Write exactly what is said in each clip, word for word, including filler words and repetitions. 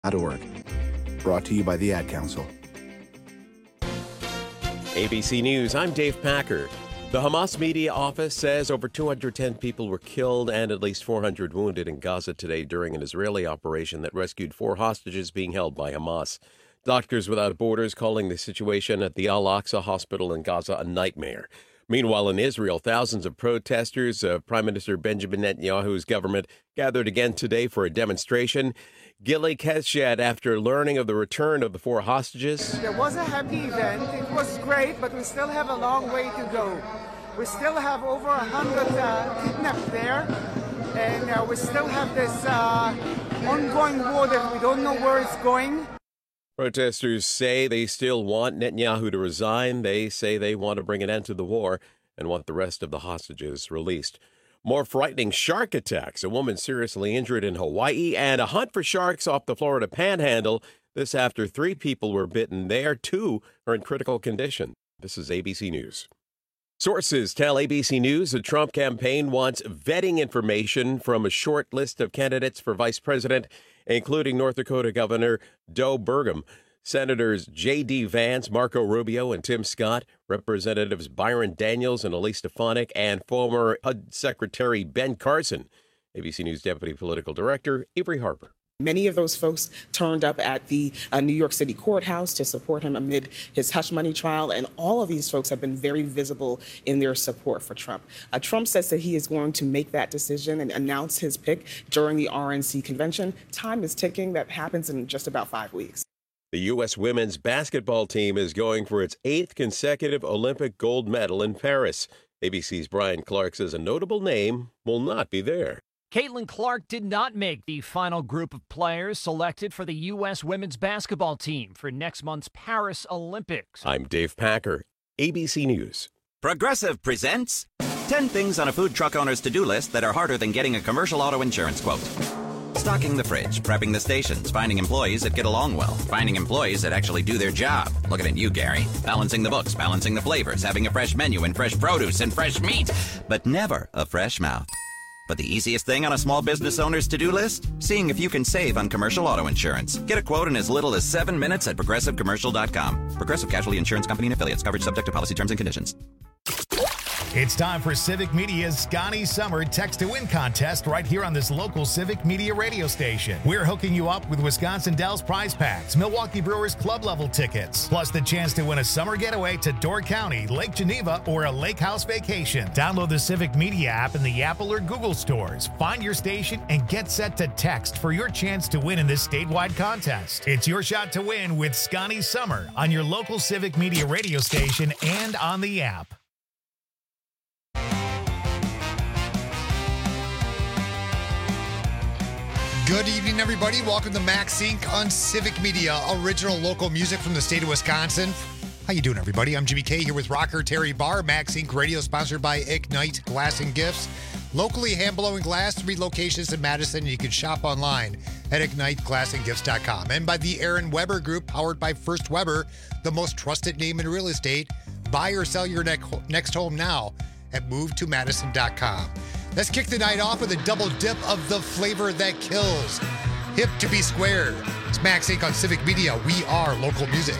org. Brought to you by the Ad Council. A B C News, I'm Dave Packer. The Hamas media office says over two hundred ten people were killed and at least four hundred wounded in Gaza today during an Israeli operation that rescued four hostages being held by Hamas. Doctors Without Borders calling the situation at the Al-Aqsa hospital in Gaza a nightmare. Meanwhile, in Israel, thousands of protesters of Prime Minister Benjamin Netanyahu's government gathered again today for a demonstration. Gilly Keshed, after learning of the return of the four hostages. There was a happy event. It was great, but we still have a long way to go. We still have over a hundred uh, kidnapped there, and uh, we still have this uh, ongoing war that we don't know where it's going. Protesters say they still want Netanyahu to resign. They say they want to bring an end to the war and want the rest of the hostages released. More frightening shark attacks. A woman seriously injured in Hawaii and a hunt for sharks off the Florida Panhandle. This after three people were bitten there. Two are in critical condition. This is A B C News. Sources tell A B C News the Trump campaign wants vetting information from a short list of candidates for vice president, including North Dakota Governor Joe Burgum, Senators J D. Vance, Marco Rubio, and Tim Scott, Representatives Byron Daniels and Elise Stefanik, and former H U D Secretary Ben Carson. A B C News Deputy Political Director Avery Harper. Many of those folks turned up at the uh, New York City courthouse to support him amid his hush money trial, and all of these folks have been very visible in their support for Trump. Uh, Trump says that he is going to make that decision and announce his pick during the R N C convention. Time is ticking. That happens in just about five weeks. The U S women's basketball team is going for its eighth consecutive Olympic gold medal in Paris. A B C's Brian Clark says a notable name will not be there. Caitlin Clark did not make the final group of players selected for the U S women's basketball team for next month's Paris Olympics. I'm Dave Packer, A B C News. Progressive presents ten things on a food truck owner's to-do list that are harder than getting a commercial auto insurance quote. Stocking the fridge, prepping the stations, finding employees that get along well, finding employees that actually do their job. Looking at you, Gary. Balancing the books, balancing the flavors, having a fresh menu and fresh produce and fresh meat, but never a fresh mouth. But the easiest thing on a small business owner's to-do list? Seeing if you can save on commercial auto insurance. Get a quote in as little as seven minutes at progressive commercial dot com. Progressive Casualty Insurance Company and Affiliates. Coverage subject to policy terms and conditions. It's time for Civic Media's Scotty Summer Text to Win contest right here on this local Civic Media radio station. We're hooking you up with Wisconsin Dells prize packs, Milwaukee Brewers club level tickets, plus the chance to win a summer getaway to Door County, Lake Geneva, or a lake house vacation. Download the Civic Media app in the Apple or Google stores. Find your station and get set to text for your chance to win in this statewide contest. It's your shot to win with Scotty Summer on your local Civic Media radio station and on the app. Good evening, everybody. Welcome to Max Inc on Civic Media, original local music from the state of Wisconsin. How you doing, everybody? I'm Jimmy K here with rocker Terry Barr. Max Inc Radio sponsored by Ignite Glass and Gifts. Locally hand-blowing glass, three locations in Madison. You can shop online at ignite glass and gifts dot com. And by the Aaron Weber Group, powered by First Weber, the most trusted name in real estate. Buy or sell your next home now at move to madison dot com. Let's kick the night off with a double dip of the flavor that kills. Hip to be squared. It's Max Inc on Civic Media. We are local music.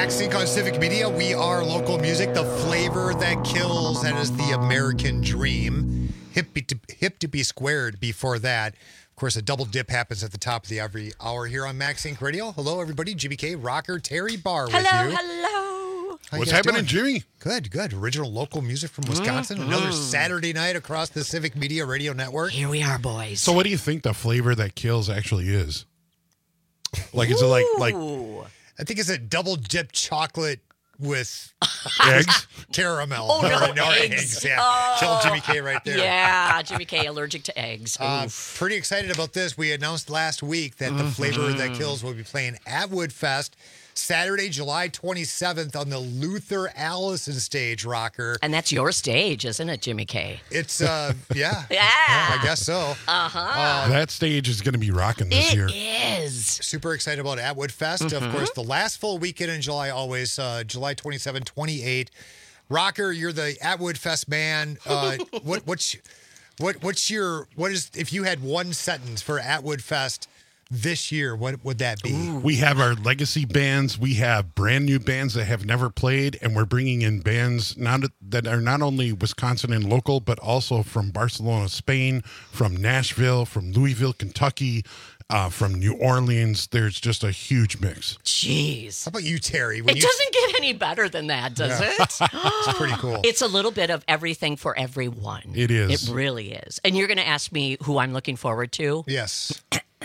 Max Inc on Civic Media. We are local music, the flavor that kills. That is the American dream. Hip to, hip to be squared before that. Of course, a double dip happens at the top of the every hour here on Max Inc Radio. Hello, everybody. Jimmy K, Rocker, Terry Barr hello, with you. Hello, How What's you guys happening, doing? Jimmy? Good, good. Original local music from Wisconsin. Mm-hmm. Another Saturday night across the Civic Media Radio Network. Here we are, boys. So what do you think the flavor that kills actually is? Like, is it like, like I think it's a double dip chocolate with eggs? Caramel. Oh, no, Or- no, eggs. Yeah. Oh. Kill Jimmy K right there. Yeah, Jimmy K allergic to eggs. Uh, pretty excited about this. We announced last week that the flavor that kills will be playing at Woodfest Saturday, July twenty-seventh on the Luther Allison stage, Rocker. And that's your stage, isn't it, Jimmy K? It's, uh, yeah. Yeah. I guess so. Uh-huh. That stage is going to be rocking this It year. is. Super excited about Atwood Fest. Of course, the last full weekend in July, always uh, July twenty-seventh, twenty-eighth. Rocker, you're the Atwood Fest man. Uh, what, what's, what, what's your, what is, if you had one sentence for Atwood Fest this year, what would that be? We have our legacy bands. We have brand new bands that have never played, and we're bringing in bands not that are not only Wisconsin and local, but also from Barcelona, Spain, from Nashville, from Louisville, Kentucky, uh, from New Orleans. There's just a huge mix. Jeez. How about you, Terry? When It you, doesn't get any better than that, does Yeah. it? It's pretty cool. It's a little bit of everything for everyone. It is. It really is. And you're going to ask me who I'm looking forward to? Yes.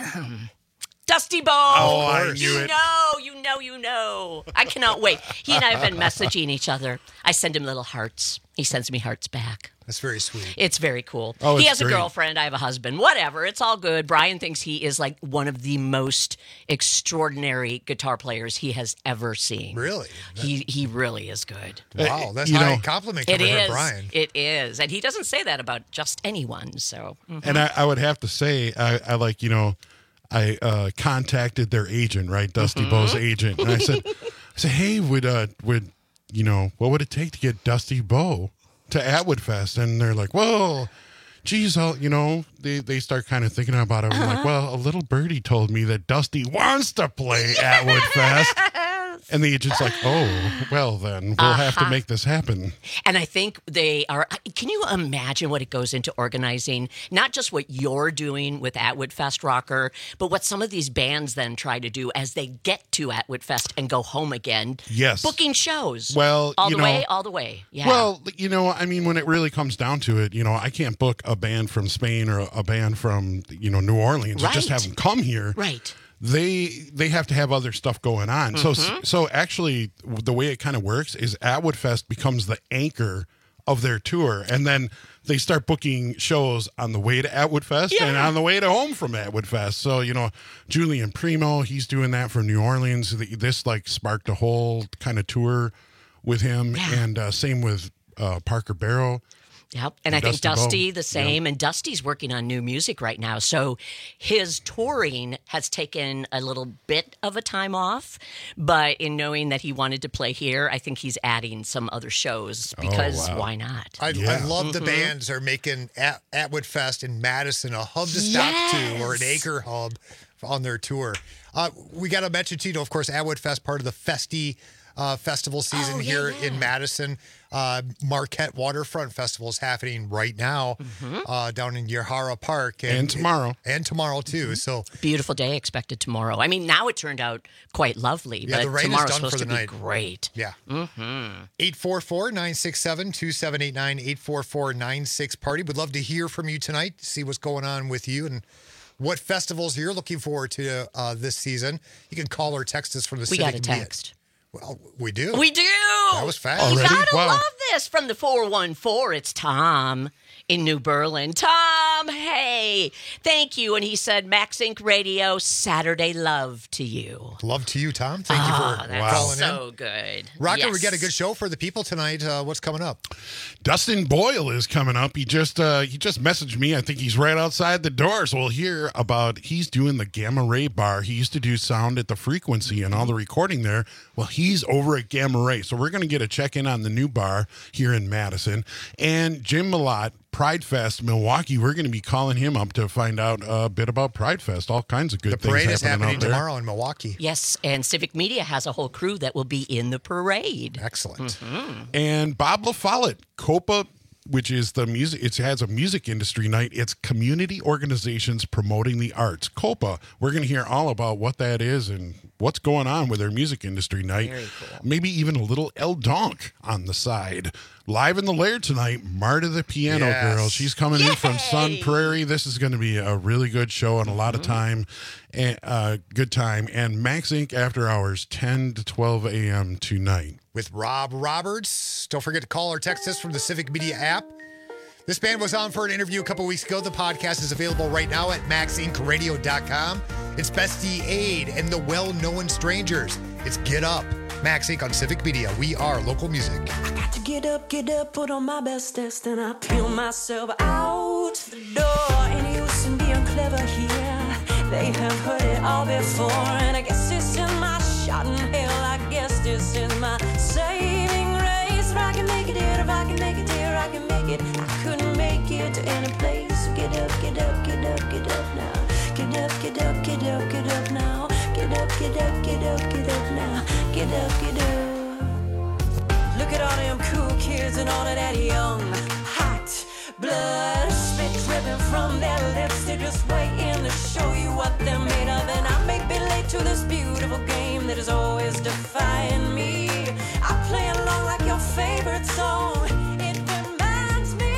Dusty Bo. Oh, I knew you it. know, you know, you know. I cannot wait. He and I have been messaging each other. I send him little hearts. He sends me hearts back. That's very sweet. It's very cool. Oh, he it's has a great. girlfriend. I have a husband. Whatever. It's all good. Brian thinks he is like one of the most extraordinary guitar players he has ever seen. Really? He he really is good. Wow, that's you high know- compliment It coming is. from Brian. It is. And he doesn't say that about just anyone. So mm. And I, I would have to say, I, I like, you know, I uh, contacted their agent, right, Dusty Bo's agent, and I said, I said, hey, would uh, would you know, what would it take to get Dusty Bo to Atwood Fest? And they're like, well, geez, I'll, you know, they they start kind of thinking about it. I'm like, well, a little birdie told me that Dusty wants to play Atwood Fest. And the agent's like, oh, well, then we'll have to make this happen. And I think they are. Can you imagine what it goes into organizing? Not just what you're doing with Atwood Fest, Rocker, but what some of these bands then try to do as they get to Atwood Fest and go home again. Yes. Booking shows. Well, all you the know- way, all the way. Yeah. Well, you know, I mean, when it really comes down to it, you know, I can't book a band from Spain or a band from, you know, New Orleans and just Right. have them come here. right. They they have to have other stuff going on. So so actually, the way it kind of works is Atwood Fest becomes the anchor of their tour, and then they start booking shows on the way to Atwood Fest and on the way to home from Atwood Fest. So, you know, Julian Primo, he's doing that for New Orleans. This like sparked a whole kind of tour with him, Yeah. and uh, same with uh, Parker Barrow. Yep. And And I think Dusty Dusty Bo. the same. And Dusty's working on new music right now. So his touring has taken a little bit of a time off. But in knowing that he wanted to play here, I think he's adding some other shows because wow. why not? I, I Yeah. love the bands are making At, Atwood Fest in Madison a hub to stop to or an Yes. acre hub on their tour. Uh, we got to mention, too, of course, Atwood Fest, part of the Festi uh, festival season Oh, yeah, here yeah. in Madison. Uh, Marquette Waterfront Festival is happening right now Mm-hmm. uh, down in Yahara Park. And tomorrow. And tomorrow, too. So Beautiful day expected tomorrow. I mean, now it turned out quite lovely, Yeah, but the rain is tomorrow's done supposed for to the be night. great. Yeah. Mm-hmm. eight four four, nine six seven, two seven eight nine, eight four four, nine six party. Would love to hear from you tonight, see what's going on with you and what festivals you're looking forward to uh, this season. You can call or text us from the We Civic got a Media- text. Well, we do. We do. That was fast. You Already? gotta Wow. love this from the four one four. It's Tom in New Berlin. Tom, hey, thank you. And he said, Max Inc Radio, Saturday love to you. Love to you, Tom. Thank you Oh, for that's calling so in. good. Rocker, we Yes. got a good show for the people tonight. Uh, what's coming up? Dustin Boyle is coming up. He just uh, he just messaged me. I think he's right outside the door. So we'll hear about he's doing the Gamma Ray Bar. He used to do sound at the Frequency and all the recording there. Well, he's over at Gamma Ray. So we're going to get a check in on the new bar here in Madison. And Jim Malott, Pride Fest Milwaukee. We're going to be calling him up to find out a bit about Pride Fest. All kinds of good The things parade is happening happening out there. tomorrow in Milwaukee. Yes, and Civic Media has a whole crew that will be in the parade. Excellent. Mm-hmm. And Bob LaFollette, COPA, which is the music, it has a music industry night. It's community organizations promoting the arts. COPA, we're going to hear all about what that is and what's going on with their music industry night. Very cool. Maybe even a little El Donk on the side. Live in the Lair tonight, Marta the Piano Yes. Girl. She's coming in from Sun Prairie. This is going to be a really good show and a lot of time, and uh, good time. And Max Inc After Hours, ten to twelve a.m. tonight. With Rob Roberts. Don't forget to call or text us from the Civic Media app. This band was on for an interview a couple weeks ago. The podcast is available right now at max inc radio dot com. It's Bestie Aid and the Well-Known Strangers. It's Get Up. Max Inc on Civic Media. We are local music. I got to get up, get up, put on my best test, and I peel myself out the door. Any use in being clever here? They have heard it all before, and I guess this is my shot in hell. I guess this is my saving grace. If I can make it here, if I can make it here, I can make it. I couldn't make it to any place. So get up, get up, get up, get up now. Get up, get up, get up, get up now. Get up, get up, get up, get up now. Get up, get up. Look at all them cool kids and all of that young, hot blood. Spit dripping from their lips. They're just waiting to show you what they're made of. And I may be late to this beautiful game that is always defying me. I play along like your favorite song. It reminds me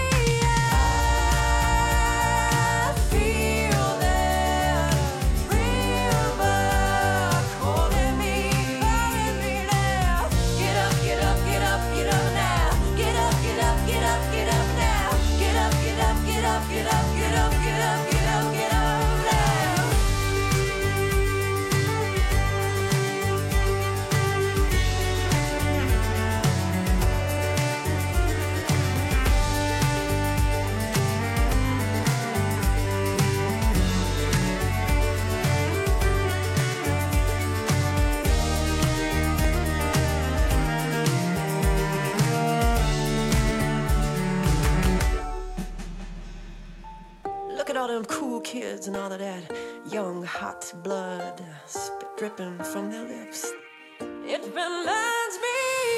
I feel that real bug holding me, holding me now. Get up, get up, get up, get up now. Get up, get up, get up, get up now. Get up, get up, get up, get up, get up, get up, get up, get up now. Look at all them cool kids and all of that young hot blood spit dripping from their lips. It reminds me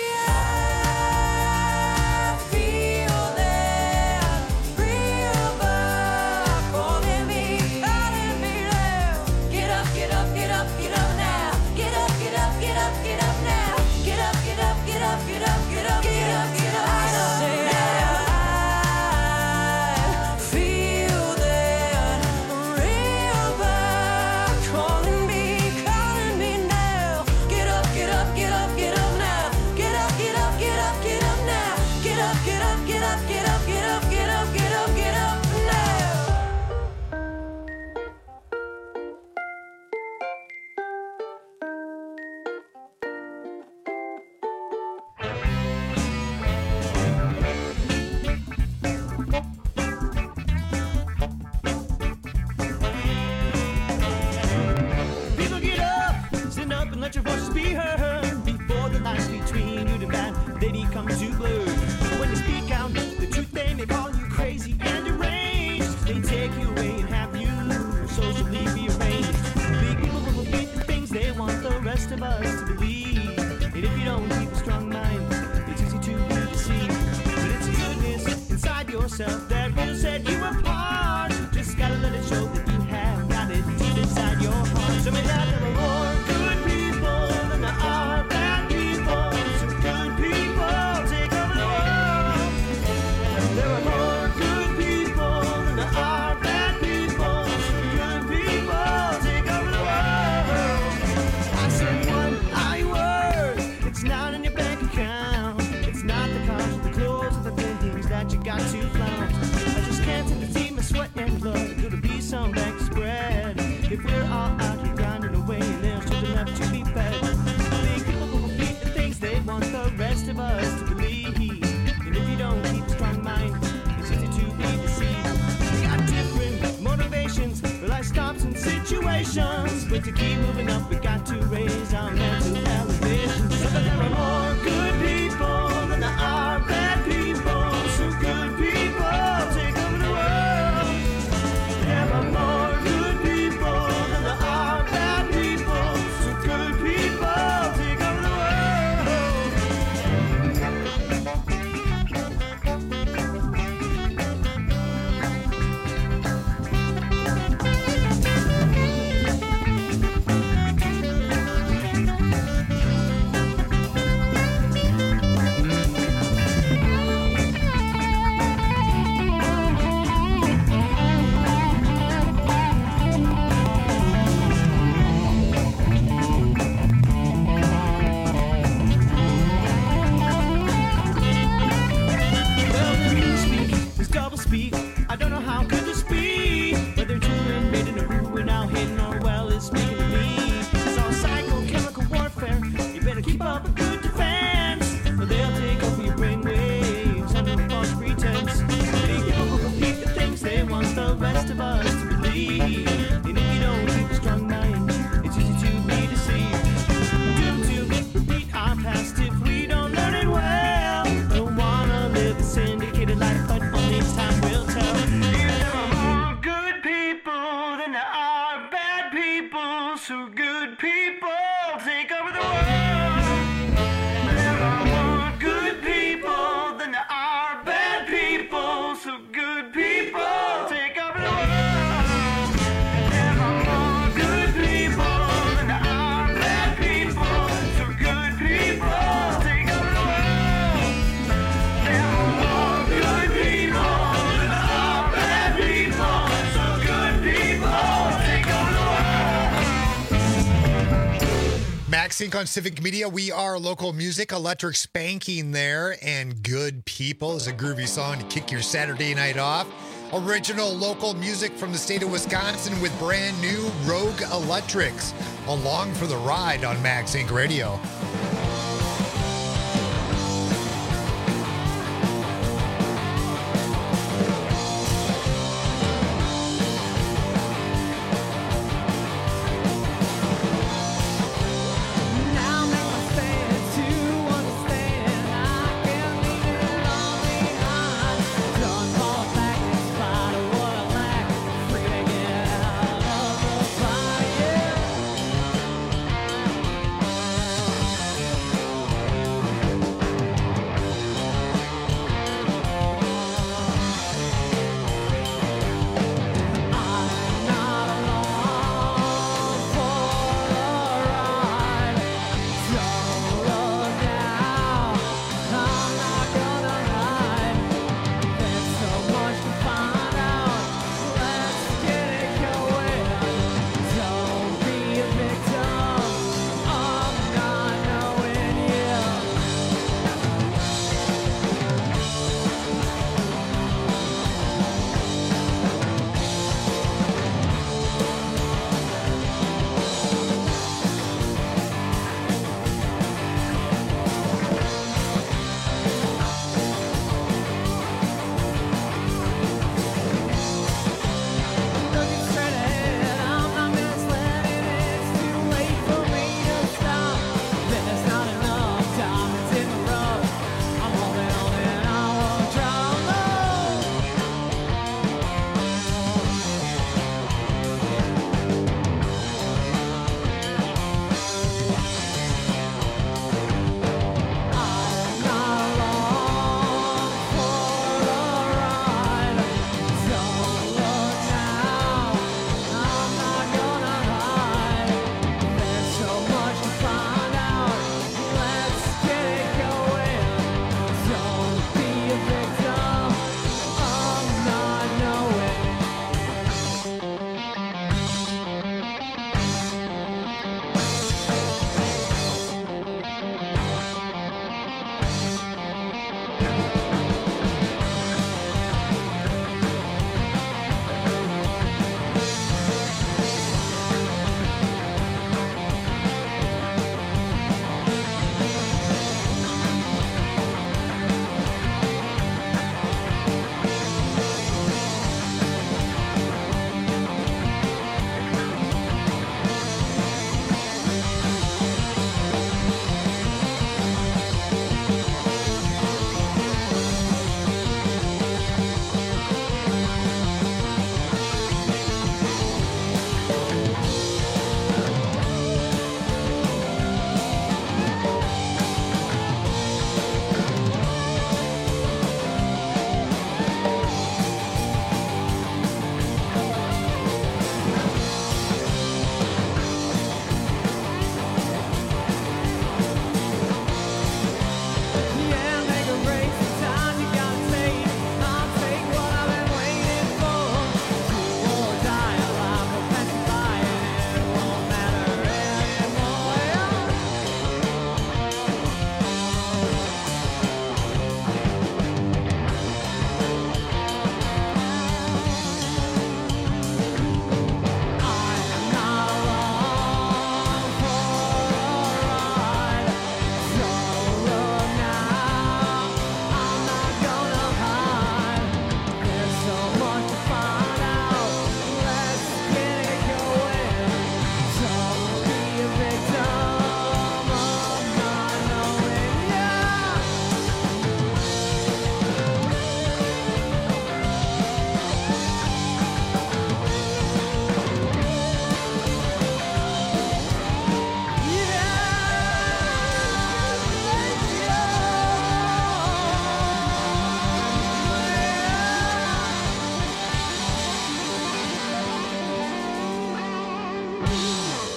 I feel that real bug holding me, holding me now. Get up, get up, get up, get up now. Get up, get up, get up, get up now. Get up, get up, get up, get up, get up, get up, get up, get up now. Feel that real bug calling me, calling me now. Get up, get up, get up, get up now. Get up, get up, get up, get up now. Get up, get up, get up, get up, get up, get up, get up, get up now. People get up, stand up and let your voices be heard. Before the lines between you and bad, they become too blurred. When you speak out the truth, they may call you crazy and deranged. They take you away and have you socially rearranged. Big people will repeat the things they want the rest of us to believe. And if you don't keep a strong mind, it's easy to be deceived. But it's goodness inside yourself that will set you apart. Just gotta let it show that you have got it deep inside your heart. So may that there are more good people than there are bad people. So good people take over the world. There are more good people than there are bad people. So good people take over the world. I said one I word. It's not in your bank account. It's not the cars, the clothes, or the things that you got to flaunt. I just can't seem to see my sweat and blood. Could it be some back spread? If we're all out here grinding away and there's children left to be fed. I think people will repeat the things they want the rest of us to believe. And if you don't keep a strong mind, it's easy to be deceived. We got different motivations for life stops and situations. But to keep moving up, we got to raise our mental elevation. So that there are more good people than there are bad people. So good people take syndicated life, but only time will tell. If there are more good people than there are bad people, so good people take over the world. There are more good people than there are bad people, so good people take over the world. There are more good people than there are bad people, so good people take over the world. There are more good people than there are bad people, so good people take over the world. Max Inc on Civic Media. We are local music. Electric Spanking there, and Good People is a groovy song to kick your Saturday night off. Original local music from the state of Wisconsin with brand new Rogue Electrics. Along for the ride on Max Inc Radio.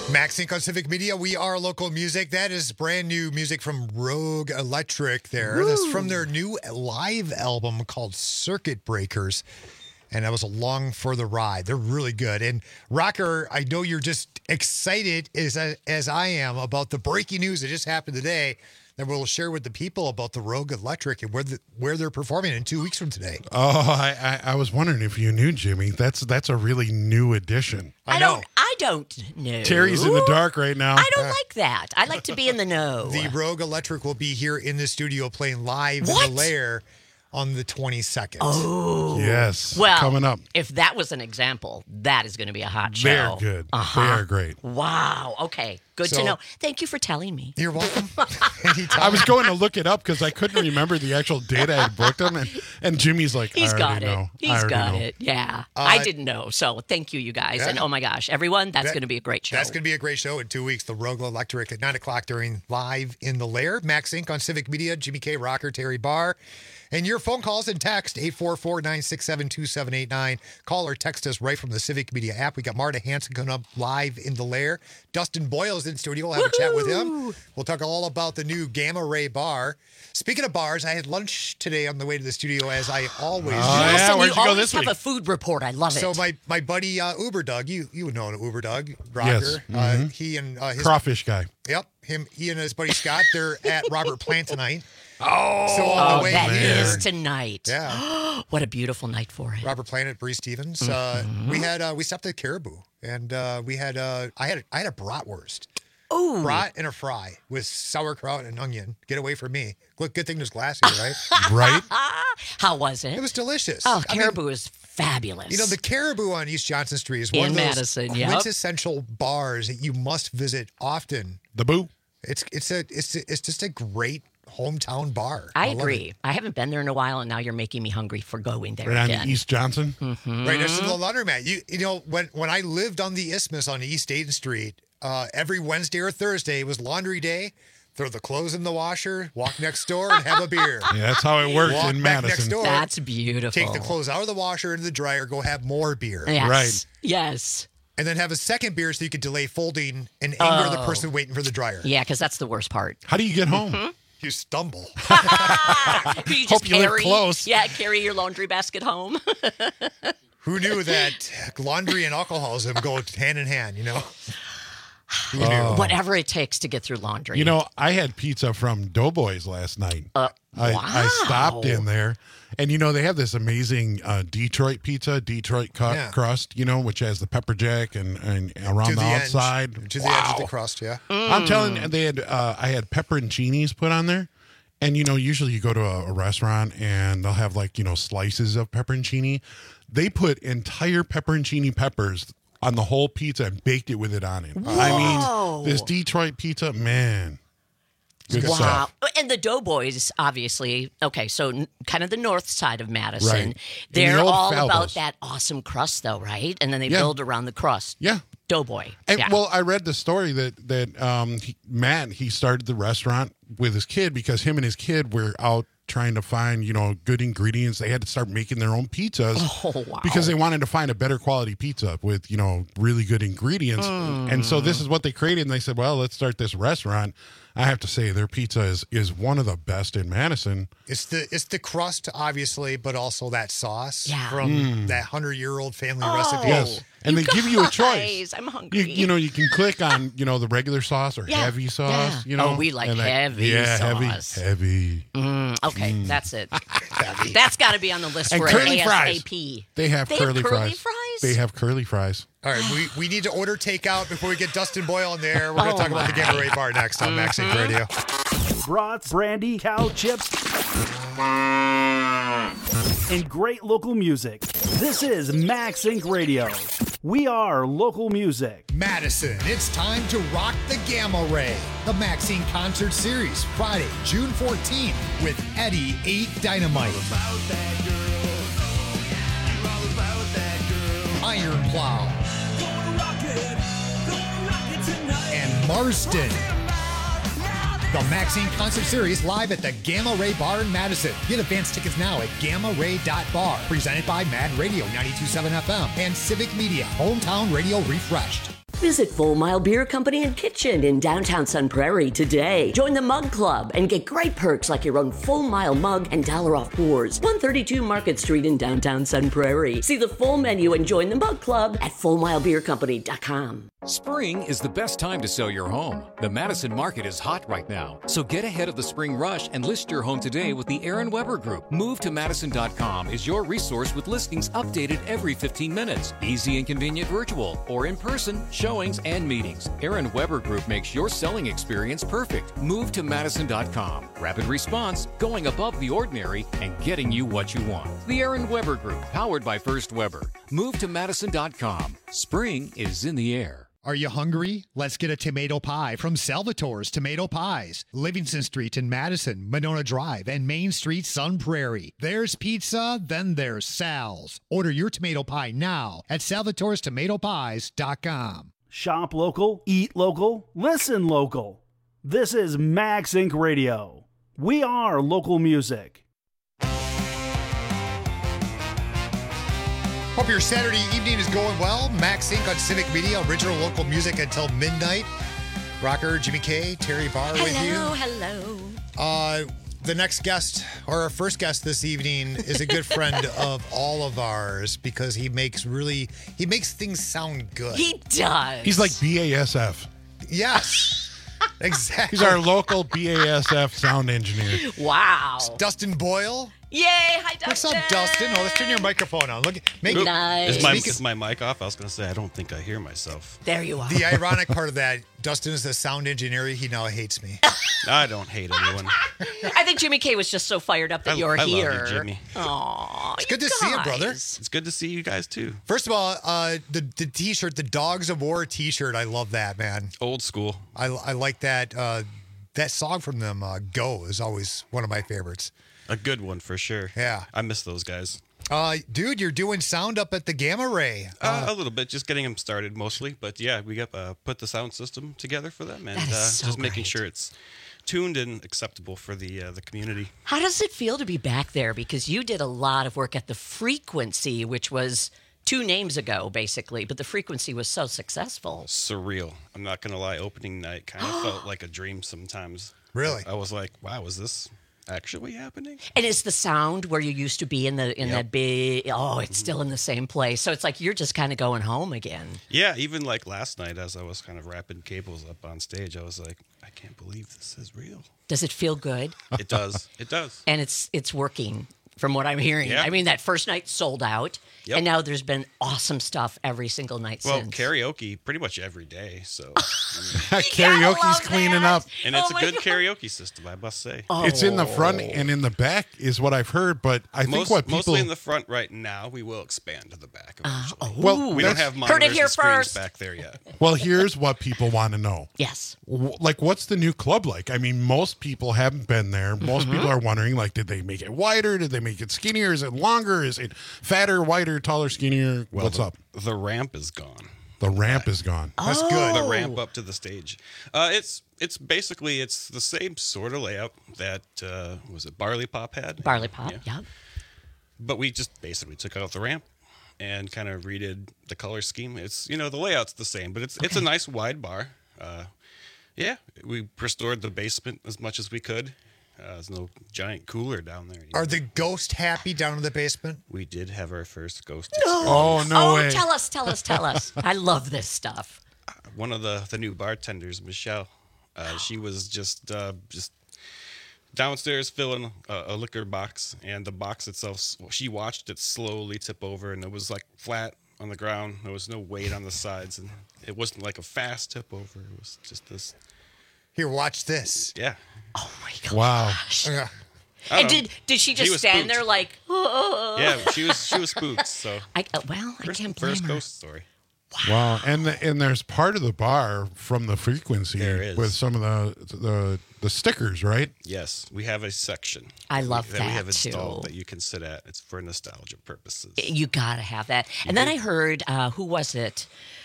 MaxSync on Civic Media. We are local music. That is brand new music from Rogue Electric there. Woo. That's from their new live album called Circuit Breakers. And that was along for the ride. They're really good. And Rocker, I know you're just excited as, as I am about the breaking news that just happened today that we'll share with the people about the Rogue Electric and where the, where they're performing in two weeks from today. Oh, I, I I was wondering if you knew, Jimmy. That's that's a really new addition. I, I know. don't. I don't know. Terry's in the dark right now. I don't like that. I like to be in the know. The Rogue Electric will be here in the studio playing live What? in the Lair on the twenty-second. Oh. Yes. Well, coming up. If that was an example, that is going to be a hot show. They're good. Uh-huh. They are great. Wow. Okay. Good So- to know. Thank you for telling me. You're welcome. I was going to look it up because I couldn't remember the actual date I had booked them, and, and Jimmy's like, He's I got already it. know. I He's already got know. it. Yeah. Uh, I didn't know. So thank you, you guys. Yeah. And oh my gosh, everyone, that's That- going to be a great show. That's going to be a great show in two weeks. The Rogue Electric at nine o'clock during Live in the Lair. MaxSync on Civic Media. Jimmy K. Rocker, Terry Barr. And your phone calls and text eight four four, nine six seven, two seven eight nine. Call or text us right from the Civic Media app. We got Marta Hanson coming up live in the Lair. Dustin Boyle's in studio. We'll have a chat with him. We'll talk all about the new Gamma Ray Bar. Speaking of bars, I had lunch today on the way to the studio, as I always Oh, do. yeah. Listen, Where'd you you go always this have week? a food report. I love it. So my my buddy uh, Uber Doug, you you would know Uber Doug, Rocker. Yes. Uh, Mhm. he and uh, his Crawfish guy. Yep, him, he and his buddy Scott. They're at Robert Plant tonight. Oh, so on oh, the way that here, is tonight. Yeah. What a beautiful night for it. Robert Plant at Bree Stevens. Uh, we had uh, we stopped at Caribou, and uh, we had uh, I had a, I had a bratwurst. Oh, Brat and a fry with sauerkraut and onion. Get away from me. Good, good thing there's glass here, right? Right? How was it? It was delicious. Oh, I mean, Caribou is fabulous. you know, the Caribou on East Johnson Street is one In of those Madison, yep. quintessential bars that you must visit often. The boo. It's it's a it's a, it's just a great hometown bar. I love agree. it. I haven't been there in a while, and now you're making me hungry for going there Right again. on East Johnson. Mm-hmm. Right next to the laundromat. You you know when when I lived on the Isthmus on East Dayton Street, uh, every Wednesday or Thursday was laundry day. Throw the clothes in the washer, walk next door, and have a beer. Yeah, that's how it works Walk in back Madison. next door. That's beautiful. Take the clothes out of the washer into the dryer, go have more beer. Yes. Right. Yes. And then have a second beer so you could delay folding and anger Oh. the person waiting for the dryer. Yeah, because that's the worst part. How do you get home? Mm-hmm. You stumble. Could you just Hope you live carry, close. Yeah, carry your laundry basket home. Who knew that laundry and alcoholism go hand in hand, you know? Who knew? Oh. Whatever it takes to get through laundry. You know, I had pizza from Doughboys last night. Uh, I, wow. I stopped in there, and you know they have this amazing uh, Detroit pizza, Detroit cut Yeah. crust. You know, which has the pepper jack and, and around To the, the edge. outside. To the edge of the Wow. crust, yeah. I'm telling you, they had uh, I had pepperoncinis put on there, and you know usually you go to a, a restaurant and they'll have like you know slices of pepperoncini. They put entire pepperoncini peppers on the whole pizza and baked it with it on it. I mean, this Detroit pizza, man. Good Wow. stuff. And the Doughboys, obviously, okay, so n- kind of the north side of Madison. Right. In the They're old all Falbos. about that awesome crust, though, right? And then they Yeah. build around the crust. Yeah. Doughboy. And, yeah. Well, I read the story that that um, he, Matt he started the restaurant with his kid because him and his kid were out trying to find you know good ingredients. They had to start making their own pizzas Oh, wow. because they wanted to find a better quality pizza with you know really good ingredients. Mm. And so this is what they created. And they said, well, let's start this restaurant. I have to say their pizza is is one of the best in Madison. It's the it's the crust, obviously, but also that sauce Yeah. from Mm. that hundred year old family Oh. recipe. Yes, and You they give you a guys, choice. I'm You, hungry. you know, you can click on, you know, the regular sauce or Yeah, heavy sauce, yeah. you know. Oh, we like and they- heavy yeah, sauce. heavy, heavy. Mm, okay, that's it. That's got to be on the list And for curly an fries. ASAP. They have They curly, have curly fries. fries? They have curly fries. All right, we, we need to order takeout before we get Dustin Boyle in there. We're going to Oh talk about the my. Gamma Ray Bar next on Max Inc Radio. Brats, brandy, cow chips, and great local music. This is Max Inc Radio. We are local music. Madison, it's time to rock the Gamma Ray. The Maxine Concert Series, Friday, June fourteenth, with Eddie eight Dynamite. Iron Plow. And Marston. The Maxine Concert Series live at the Gamma Ray Bar in Madison. Get advance tickets now at gamma ray dot bar. Presented by Mad Radio ninety-two point seven F M and Civic Media, Hometown Radio Refreshed. Visit Full Mile Beer Company and Kitchen in downtown Sun Prairie today. Join the Mug Club and get great perks like your own Full Mile mug and dollar off pours. one thirty-two Market Street in downtown Sun Prairie. See the full menu and join the Mug Club at full mile beer company dot com. Spring is the best time to sell your home. The Madison market is hot right now, so get ahead of the spring rush and list your home today with the Aaron Weber Group. Move to Madison dot com is your resource with listings updated every fifteen minutes. Easy and convenient virtual or in person showings and meetings. Aaron Weber Group makes your selling experience perfect. Move to Madison dot com. Rapid response, going above the ordinary, and getting you what you want. The Aaron Weber Group, powered by First Weber. Move to Madison dot com. Spring is in the air. Are you hungry? Let's get a tomato pie from Salvatore's Tomato Pies. Livingston Street in Madison, Monona Drive, and Main Street, Sun Prairie. There's pizza, then there's Sal's. Order your tomato pie now at salvatores tomato pies dot com. Shop local, eat local, listen local. This is Max Incorporated. Radio. We are local music. Hope your Saturday evening is going well. Max Incorporated on Civic Media, original local music until midnight. Rocker, Jimmy K, Terry Barr with you. Hello, hello. Uh, the next guest, or our first guest this evening, is a good friend of all of ours because he makes really, he makes things sound good. He does. He's like B A S F. Yes, exactly. He's our local B A S F sound engineer. Wow. It's Dustin Boyle. Yay, hi, Dustin. What's up, Dustin? Oh, let's turn your microphone on. Look, make it nice. Is my, is my mic off? I was going to say, I don't think I hear myself. There you are. The ironic part of that, Dustin is the sound engineer. He now hates me. I don't hate anyone. I think Jimmy K was just so fired up that I, you're I here. love you, Jimmy. Aw, It's good you to see you, guys. brother. It's good to see you guys, too. First of all, uh, the the T-shirt, the Dogs of War T-shirt, I love that, man. Old school. I, I like that. Uh, that song from them, uh, Go, is always one of my favorites. A good one for sure. Yeah. I miss those guys. Uh, dude, you're doing sound up at the Gamma Ray. Uh, a little bit, just getting them started mostly. But yeah, we got uh, put the sound system together for them and That is uh, so just making great. sure it's tuned and acceptable for the uh, the community. How does it feel to be back there? Because you did a lot of work at the Frequency, which was two names ago, basically, but the Frequency was so successful. Surreal. I'm not going to lie, opening night kind of felt like a dream sometimes. Really? I was like, wow, is this actually happening? And is the sound where you used to be in the in Yep. that big? Oh, it's still in the same place. So it's like you're just kind of going home again. Yeah, even like last night as I was kind of wrapping cables up on stage, I was like, I can't believe this is real. Does it feel good? It does. It does. And it's it's working from what I'm hearing. Yeah. I mean, that first night sold out, Yep. and now there's been awesome stuff every single night Well, since. karaoke pretty much every day, so Karaoke's cleaning up. and it's Oh a my good God. karaoke system, I must say. It's in the front and in the back, is what I've heard. But I think Most- what people mostly in the front right now. We will expand to the back eventually. Well, we don't that's- have Heard it monitors here and screens first. back there yet. well, here's what people want to know. Yes. W- Like, what's the new club like? I mean, most people haven't been there. Most Mm-hmm. people are wondering, like, did they make it wider? Did they make it skinnier? Is it longer? Is it fatter, wider, taller, skinnier? Well, What's the, up? The ramp is gone. The ramp is gone. That's good. The ramp up to the stage. Uh, it's it's basically it's the same sort of layout that uh, was it Barley Pop had. Barley Pop, yeah. But we just basically took out the ramp and kind of redid the color scheme. It's you know the layout's the same, but it's it's a nice wide bar. Uh, yeah, we restored the basement as much as we could. Uh, there's no giant cooler down there anymore. Are the ghosts happy down in the basement? We did have our first ghost. No. Oh, no oh, way. tell us, tell us, tell us. I love this stuff. One of the the new bartenders, Michelle, uh, she was just uh, just downstairs filling a, a liquor box, and the box itself, she watched it slowly tip over, and it was like flat on the ground. There was no weight on the sides, and it wasn't like a fast tip over. It was just this. Here, watch this. Yeah. Oh my god. Wow. Yeah. I And don't know. did did she She just was stand spooked. there like? Oh. Yeah, she was she was spooked. So I, uh, well, I first, can't blame first her. ghost story. Wow. And the, and there's part of the bar from the Frequency There is. with some of the the the stickers, right? Yes, we have a section. I love that, that, we have installed too. that you can sit at. It's for nostalgia purposes. You gotta have that. And then I heard, uh, who was it?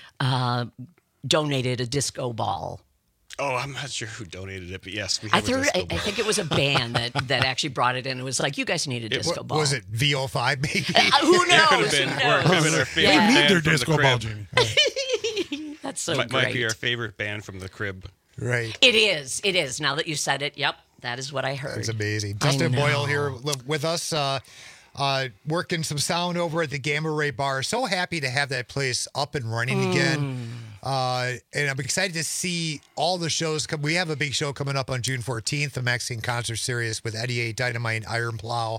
Uh, donated a disco ball. Oh, I'm not sure who donated it, but yes, we I, have a heard, disco I, I ball. think it was a band that, that actually brought it in. It was like, you guys need a disco What, ball. was it V O five maybe? Uh, who knows? It could have been, Who or it could have been knows? our favorite Yeah. They need band their from the disco crib. ball, Jimmy. That's That's so might, might be great. our favorite band from the crib. Right. It is. It is. Now that you said it, yep, that is what I heard. That's amazing. I Dustin know. Boyle here li- with us, uh, uh, working some sound over at the Gamma Ray Bar. So happy to have that place up and running Mm. again. Uh, and I'm excited to see all the shows come. We have a big show coming up on June fourteenth, the Maxine Concert Series with Eddie A, Dynamite, Iron Plow,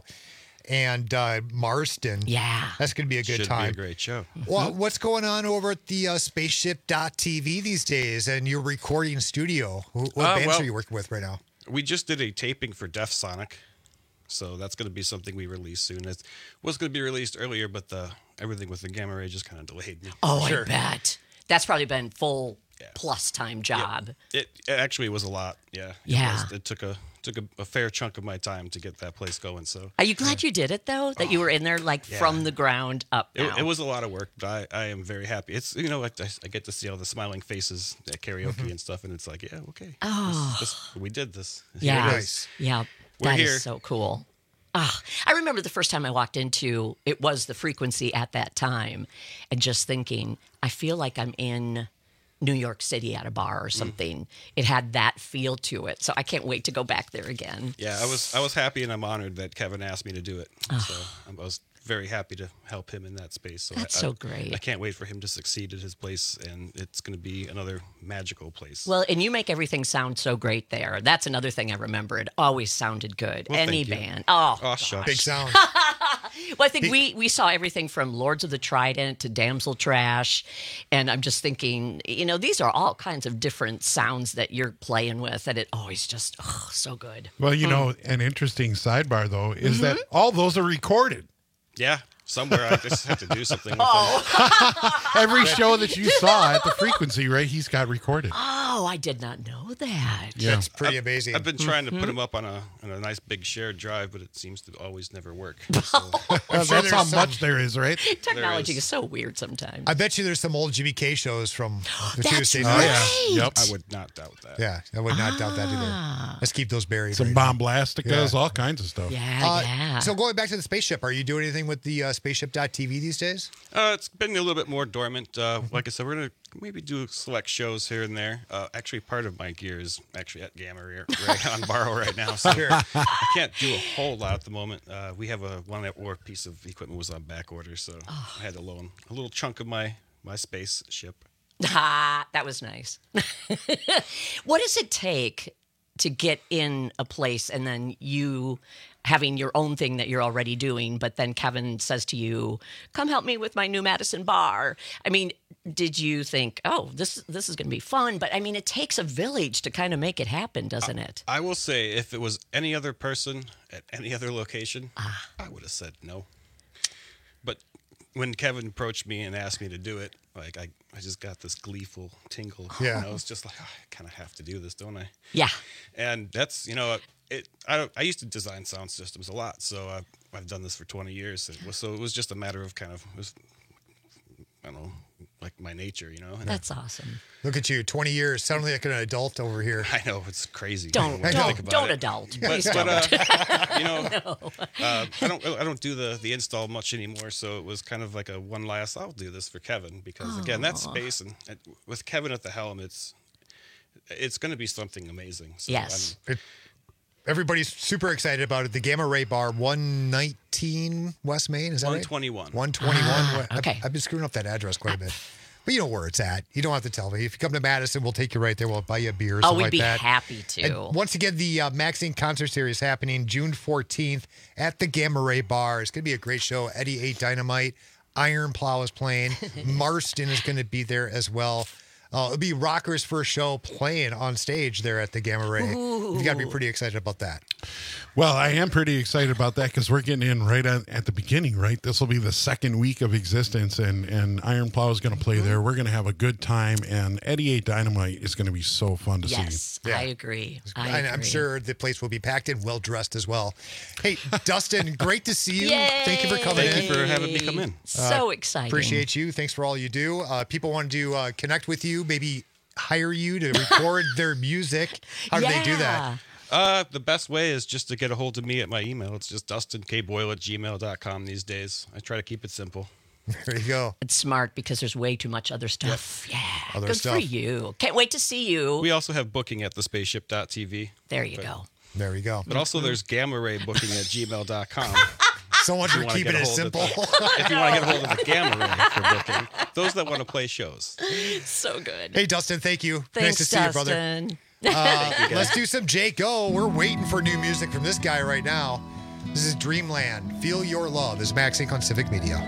and uh, Marston. Yeah. That's going to be a good Should time. be a great show. Well, what's going on over at the uh, spaceship dot t v these days and your recording studio? Wh- What Uh, bands well- are you working with right now? We just did a taping for Def Sonic, so that's going to be something we release soon. It was going to be released earlier, but the everything with the Gamma Ray just kind of delayed me. Oh, I bet. That's probably been full plus time job. It, it actually was a lot. Yeah. It Yeah. was- It, took a took a, a fair chunk of my time to get that place going. So Are you glad you did it though? That you were in there like Yeah. from the ground up. It, now? it was a lot of work, but I, I am very happy. It's you know I, I get to see all the smiling faces at karaoke and stuff, and it's like yeah okay, Oh. this, this, we did this. Here Yeah. it is. Yeah. We're That is here. so cool. Ah, I remember the first time I walked into it was the Frequency at that time, and just thinking, I feel like I'm in New York City at a bar Mm. or something. It had that feel to it, so I can't wait to go back there again. Yeah, I was I was happy and I'm honored that Kevin asked me to do it. Oh. So I was very happy to help him in that space. So That's I, so I- great. I can't wait for him to succeed at his place, and it's going to be another magical place. Well, and you make everything sound so great there. That's another thing I remember. It always sounded good. Well, Any thank you. band. Oh, Oh, shucks. Big sound. Well, I think we we saw everything from Lords of the Trident to Damsel Trash, and I'm just thinking, you know, these are all kinds of different sounds that you're playing with, and it always just oh, so good. Well, you know, an interesting sidebar though is that all those are recorded. Yeah, somewhere I just have to do something with Oh. them. Every show that you saw at the Frequency, right? He's got recorded. Oh, I did not know that. Yeah. That's pretty amazing. I've been trying to Mm-hmm. put him up on a on a nice big shared drive, but it seems to always never work. So, Well, sure that's how there's some- much there is, right? Technology is. is so weird sometimes. I bet you there's some old G B K shows from the two That's stations. Oh, yeah. right. Yep. I would not doubt that. Yeah, I would not doubt that Ah. either. Let's keep those buried. Some right now. bomblasticas, Yeah. all kinds of stuff. Yeah, Uh, yeah. So going back to the spaceship, are you doing anything with the uh, spaceship dot t v these days? Uh, it's been a little bit more dormant. Uh, like I said, we're gonna maybe do select shows here and there. Uh, actually, part of my gear is actually at Gamma Ray right on borrow right now, so Sure. I can't do a whole lot at the moment. Uh, we have a one at work piece of equipment was on back order, so I had to loan a little chunk of my my spaceship. Ah, that was nice. What does it take to get in a place and then you having your own thing that you're already doing, but then Kevin says to you, come help me with my new Madison bar? I mean, did you think, oh, this this is going to be fun? But I mean, it takes a village to kind of make it happen, doesn't it? I will say, if it was any other person at any other location, Ah. I would have said no. But when Kevin approached me and asked me to do it, like I, I just got this gleeful tingle. Yeah. You know, it's just like, oh, I kind of have to do this, don't I? Yeah. And that's, you know, it. I, I used to design sound systems a lot, so I've, I've done this for twenty years. It was, so it was just a matter of kind of, it was, I don't know, like my nature, you know? And That's awesome. Look at you, twenty years, sounding like an adult over here. I know, it's crazy. Don't, when you think don't, about don't it. adult. But, Please but, don't. uh, you know, uh, I don't I don't do the the install much anymore. So it was kind of like a one last. I'll do this for Kevin because again, that space and, and with Kevin at the helm, it's it's going to be something amazing. So Yes. It, everybody's super excited about it. The Gamma Ray Bar, one nineteen West Main, is that right? one twenty-one. one twenty-one. Ah, I've- okay. I've, been screwing up that address quite a bit. But you know where it's at. You don't have to tell me. If you come to Madison, we'll take you right there. We'll buy you a beer or Oh, something we'd like be that. happy to. And once again, the uh, Maxine Concert Series happening June fourteenth at the Gamma Ray Bar. It's going to be a great show. Eddie A Dynamite, Iron Plow is playing. Marston is going to be there as well. Uh, it'll be Rocker's first show playing on stage there at the Gamma Ray. You've got to be pretty excited about that. Well, I am pretty excited about that because we're getting in right at, at the beginning, right? This will be the second week of existence, and, and Iron Plow is going to play there. We're going to have a good time, and Eddie A Dynamite is going to be so fun to see. Yes, I agree. I and agree. I'm sure the place will be packed and well dressed as well. Hey, Dustin, great to see you. Yay! Thank you for coming Thank in. you for having me come in. So exciting. Appreciate you. Thanks for all you do. Uh, people want to uh, connect with you, maybe hire you to record their music. How do they do that? Uh, the best way is just to get a hold of me at my email. It's just dustin k boyle at gmail dot com these days. I try to keep it simple. There you go. It's smart because there's way too much other stuff. Yeah, Other good stuff. for you. Can't wait to see you. We also have booking at the spaceship dot t v. There you but, go. There we go. But also there's gamma ray booking at gmail dot com. So much If you for wanna keeping get a it hold of simple. the- if you want to get a hold of the gamma ray for booking, those that want to play shows. So good. Hey, Dustin, thank you. Thanks, nice to see you, brother. Dustin. Uh, Thank you, let's guys. do some Jake O. We're waiting for new music from this guy right now. This is Dreamland. Feel Your Love. This is Max Inc on Civic Media.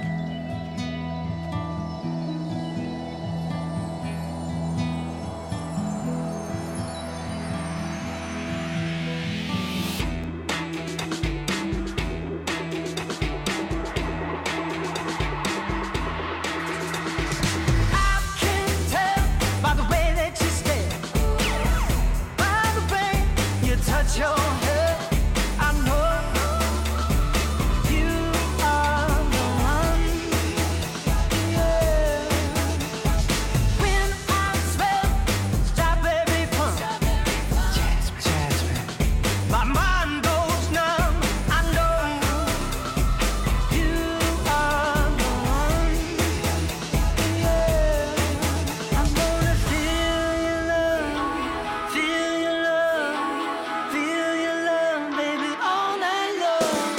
By the way that you stare, by the way you touch your head, I know you are the one. Yeah. When I smell strawberry plum, Jasmine, Jasmine, my mind goes numb. I know you are the one. Yeah. I'm gonna feel your love, feel your love, feel your love, baby, all night long.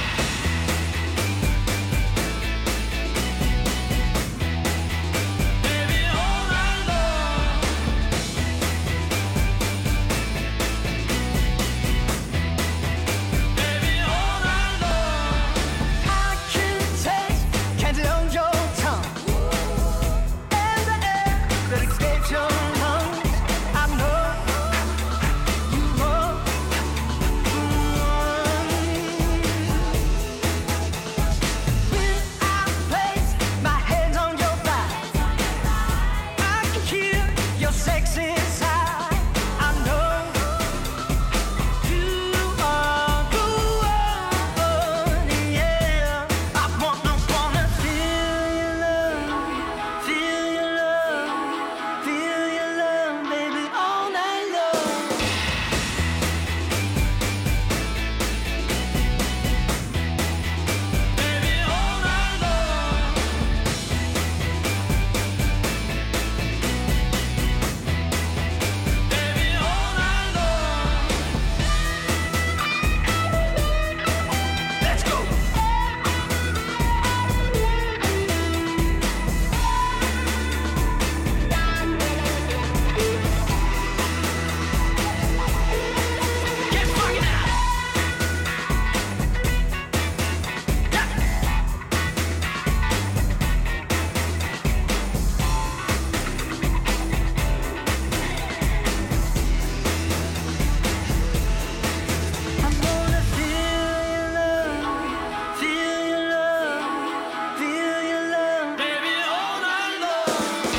Baby, all night long. Baby, all night long. I can taste candy on your tongue. And the air that escapes your lungs, I know you are the one. When I place my hands on your back, I can hear your sexy sigh. I know you are the one. Yeah, I wanna, wanna feel your love, feel your love, feel your love, baby, all night long. Baby, all night long. Baby, all night long. Let's go. Get fucking out. I'm gonna feel your love, feel your love, feel your love, baby, all night long.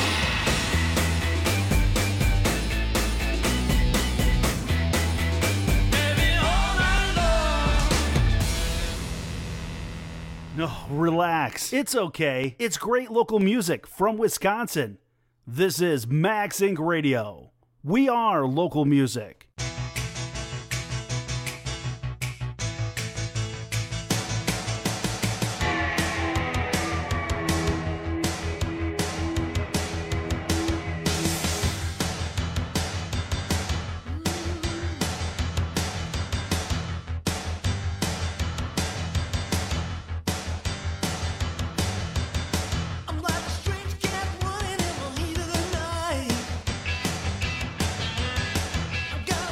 Baby, all night long. No, relax. It's okay. It's great local music from Wisconsin. This is Max Inc Radio. We are local music. I'm like a strange cat running in the heat of the night. I've got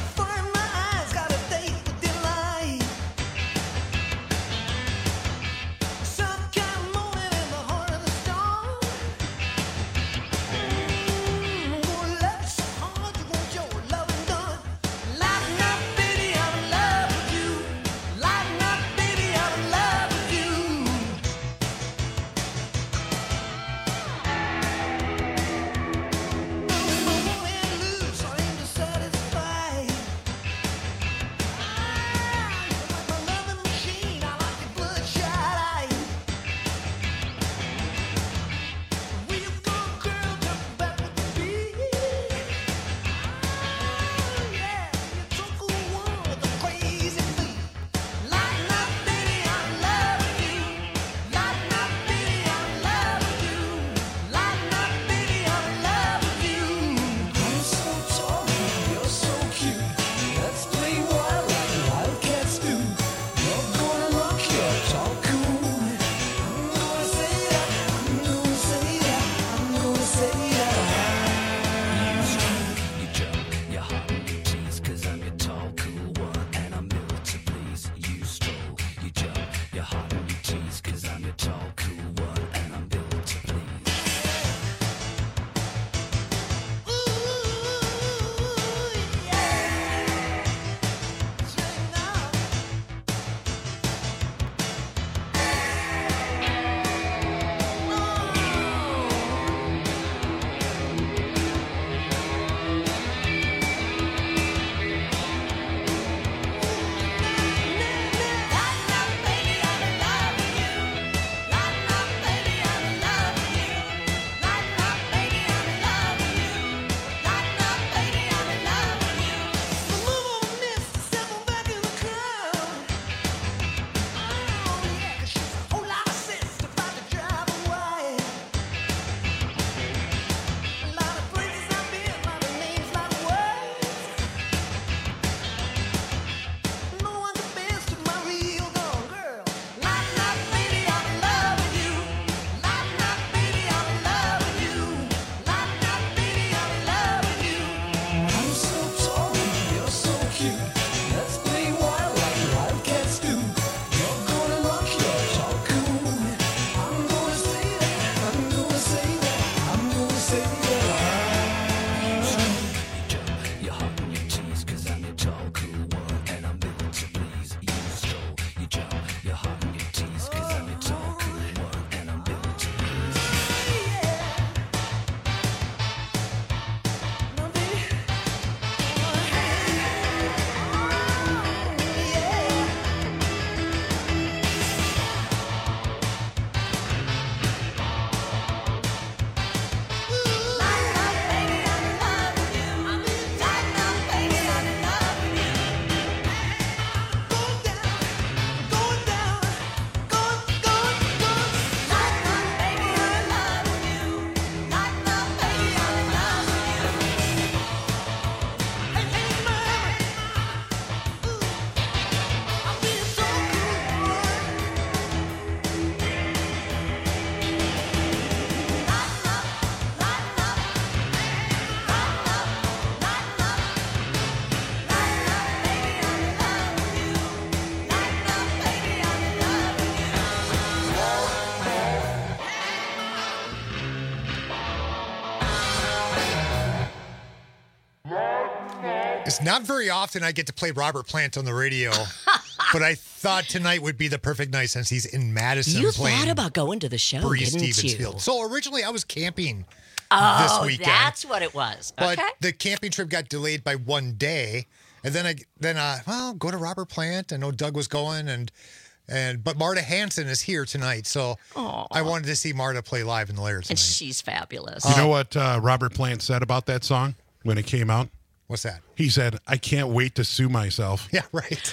It's not very often I get to play Robert Plant on the radio, but I thought tonight would be the perfect night since he's in Madison. You playing thought about going to the show, Bree didn't Stevens you? Field. So originally I was camping Oh, this weekend. that's what it was. But Okay. the camping trip got delayed by one day, and then I then uh well go to Robert Plant. I know Doug was going, and and but Marta Hanson is here tonight, so Aw. I wanted to see Marta play live in the Lair tonight. And she's fabulous. You know what uh, Robert Plant said about that song when it came out? What's that? He said, "I can't wait to sue myself." Yeah, right.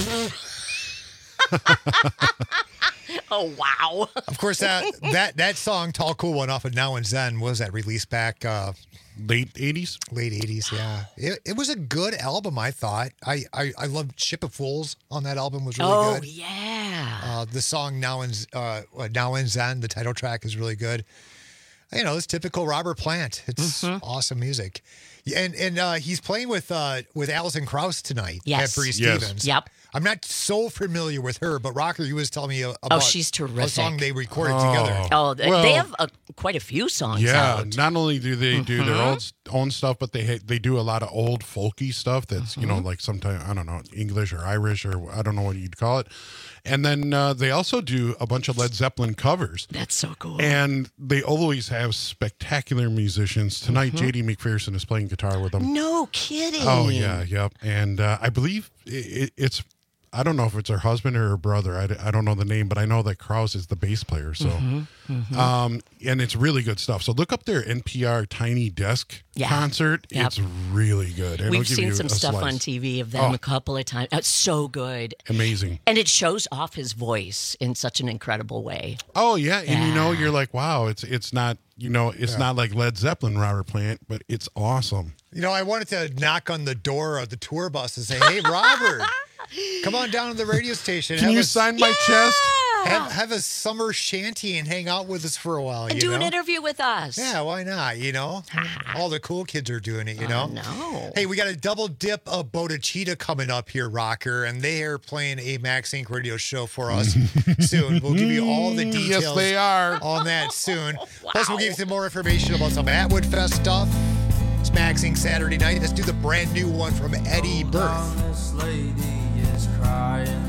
Oh, wow. Of course, that that that song "Tall Cool One" off of Now and Then was that released back uh, late eighties. Late eighties, yeah. It, it was a good album, I thought. I, I I loved "Ship of Fools" on that album was really Oh, good. yeah. Uh, the song "Now and uh, Now and Then," the title track, is really good. You know, it's typical Robert Plant. It's Mm-hmm. awesome music. Yeah, And and uh, he's playing with uh, with Alison Krauss tonight Yes. at Bree Yes. Stevens. Yep. I'm not so familiar with her, but Rocker, you was telling me a- about she's a terrific. song they recorded together. Oh, they, Well- they have uh, quite a few songs Yeah, out. not only do they do their Mhm. own own stuff, but they ha- they do a lot of old folky stuff. That's you know Mm-hmm. like sometimes I don't know English or Irish or I don't know what you'd call it. And then uh, they also do a bunch of Led Zeppelin covers. That's so cool. And they always have spectacular musicians. Tonight, Mhm. J D McPherson is playing guitar with them. No kidding. Oh yeah, yep. And uh, I believe it, it's. I don't know if it's her husband or her brother. I, d- I don't know the name, but I know that Krause is the bass player. So, Mhm, mhm. Um, and it's really good stuff. So look up their N P R Tiny Desk Yeah. concert. Yep. It's really good. And it'll We've give seen you some a stuff slice. on T V of them Oh, a couple of times. It's so good. Amazing. And it shows off his voice in such an incredible way. Oh yeah, and you know you're like, wow, it's it's not you know it's Yeah. not like Led Zeppelin, Robert Plant, but it's awesome. You know, I wanted to knock on the door of the tour bus and say, "Hey, Robert, come on down to the radio station. Can have you a- sign my chest? Have, have a summer shanty and hang out with us for a while." And you do an know? interview with us. Yeah, why not? You know, all the cool kids are doing it. You know. no. Hey, we got a double dip of Bodachita coming up here, Rocker, and they are playing a Max Inc radio show for us soon. We'll give you all the Yes, details. they are. on that soon. Plus, we'll give you some more information about some Atwood Fest stuff. It's Max Inc Saturday night. Let's do the brand new one from Eddie Birth. This lady is crying.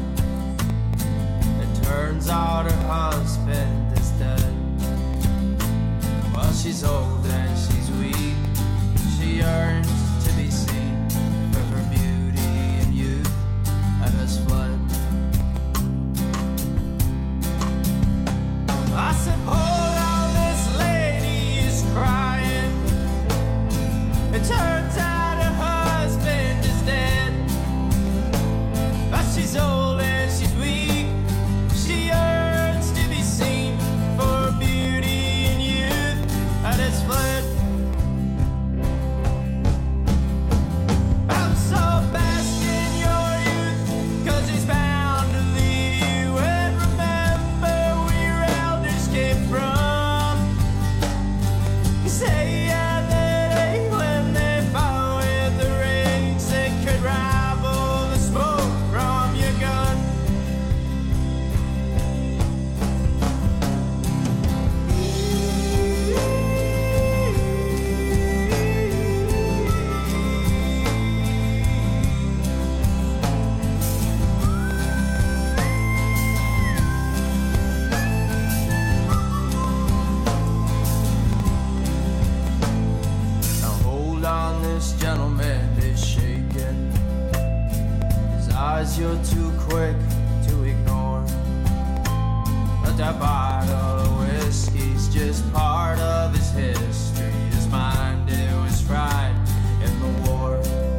It turns out her husband is dead. Well, she's old and she's weak. She yearns to be seen for her beauty and youth that has fled. I said, hold on, this lady is crying. It turns out her husband is dead. But she's old and she's weak. She yearns to be seen for her beauty and youth that has fled. I'm so bask in your youth, 'cause he's bound to leave you. And remember where your elders came from. Say yeah, that ain't when they fought with the rings that could rival the smoke from your gun. Now hold on, this gentleman is shaking. His eyes you're too quick to ignore. But that bottle of whiskey's just part of his history. His mind, it was fried in the war.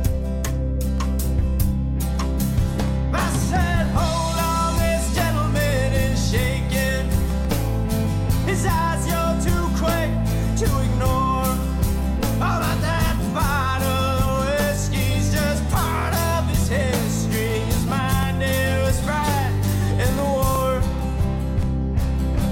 I said, hold on, this gentleman is shaking. His eyes you're too quick to ignore. Oh, but that bottle of whiskey's just part of his history. His mind, it was fried in the war.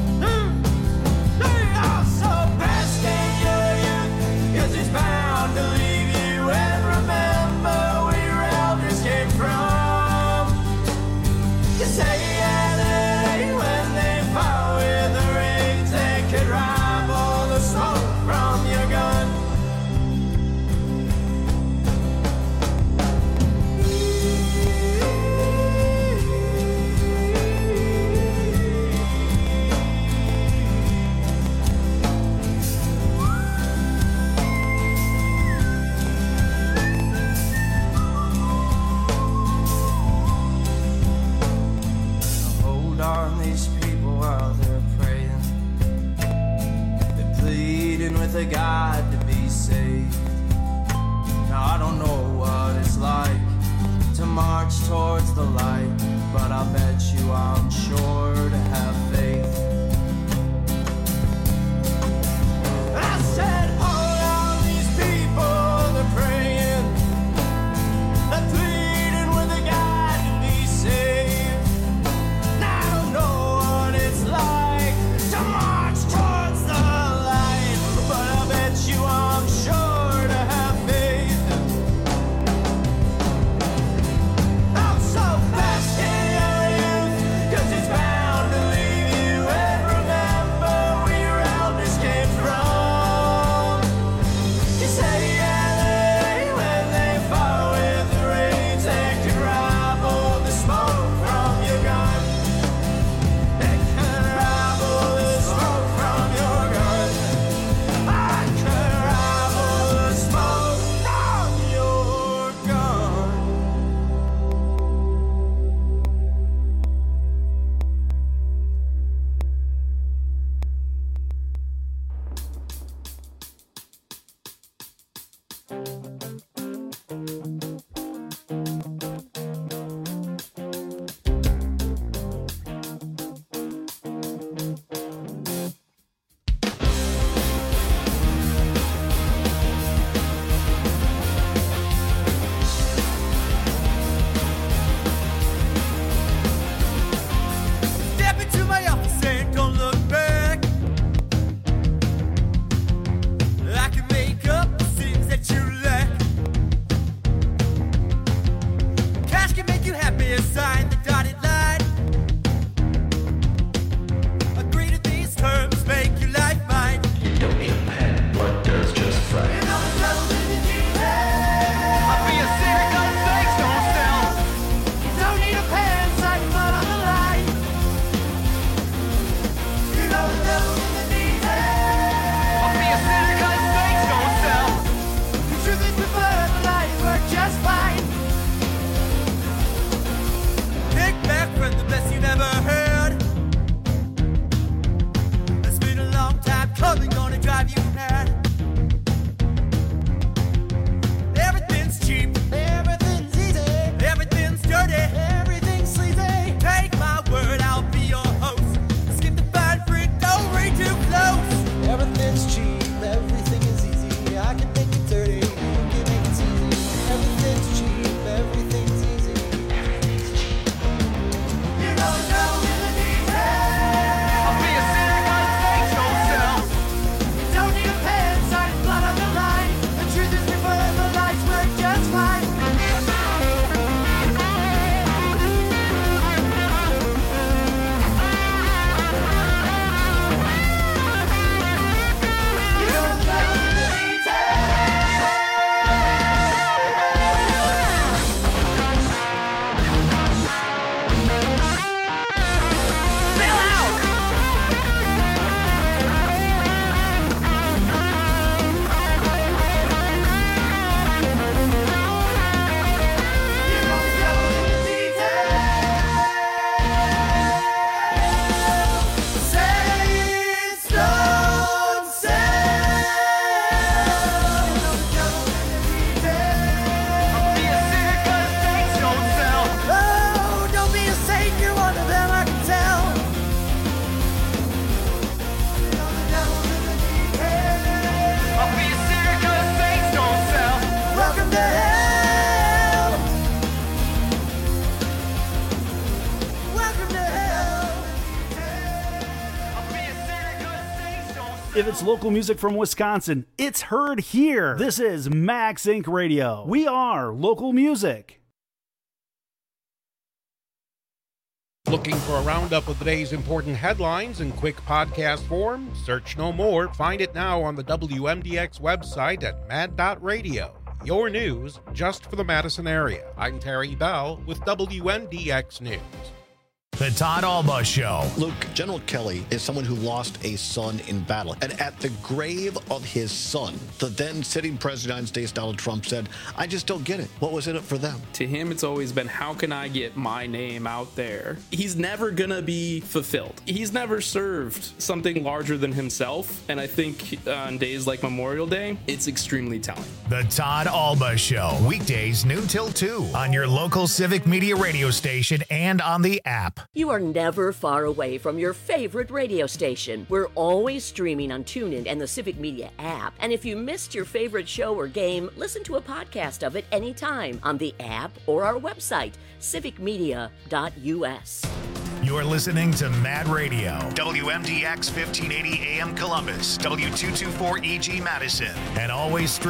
with a God to be saved. Now I don't know what it's like to march towards the light, but I bet you I'm sure to have faith. I said, hold on, these people, they're praying, they're pleading with a God to be saved. Now I don't know what it's like to march towards the light, but I bet you I'm sure to have faith. I'm so fast in your youth, 'cause it's bound to leave you, and remember where your elders came from. You say yeah, they, when they fought with the rains, they could rival the smoke from your gun. They could rival the smoke from your gun. I could rival the smoke from your gun. Step into my office and don't look back. I can make up the things that you lack. Cash can make you happy, sign the dotted line. Agree to these terms, make your life mine. You don't need a pen, what does just fine? You know the devil in the detail. I'll be a cynic on things don't sell. You don't need a pen, sign blood on the line. You know the devil in the detail. I'll be a cynic on things don't sell. The truth is prefer the lies work just fine. Pick back from the best you've ever heard. It's been a long time coming, gonna drive you mad. Everything's cheap, everything's easy, everything's dirty, everything's sleazy. Take my word, I'll be your host. Skip the fine print, don't read too close. Everything's cheap, everything is easy. I can make it dirty, you can make it easy. Everything's cheap, everything's easy. You don't know in the detail. I'll be a cynic on things don't sell. You don't need a pen, sign blood on the line. The truth is prefer the lies work just fine. You don't know in the detail. Fill out. You don't know in the detail. Saints don't sell. You don't know in the detail. I'll be a cynic 'cause things don't sell. Oh, don't be a saint, you're one of them, I can tell. You know the devil in the detail. I'll be a cynic 'cause things don't sell. Welcome to hell. Welcome to hell. I'll be a cynic 'cause things don't sell. If it's local music from Wisconsin, it's heard here. This is Max Incorporated. Radio. We are local music. Looking for a roundup of the day's important headlines in quick podcast form? Search no more. Find it now on the W M D X website at mad dot radio. Your news just for the Madison area. I'm Terry Bell with W M D X News. The Todd Alba Show. Luke, General Kelly is someone who lost a son in battle. And at the grave of his son, the then sitting president of the United States, Donald Trump, said, I just don't get it. What was in it for them? To him, it's always been, how can I get my name out there? He's never going to be fulfilled. He's never served something larger than himself. And I think uh, on days like Memorial Day, it's extremely telling. The Todd Alba Show. Weekdays noon till two on your local Civic Media radio station and on the app. You are never far away from your favorite radio station. We're always streaming on TuneIn and the Civic Media app. And if you missed your favorite show or game, listen to a podcast of it anytime on the app or our website, civic media dot u s. You're listening to Mad Radio, W M D X fifteen eighty A M Columbus, W two twenty-four E G Madison, and always streaming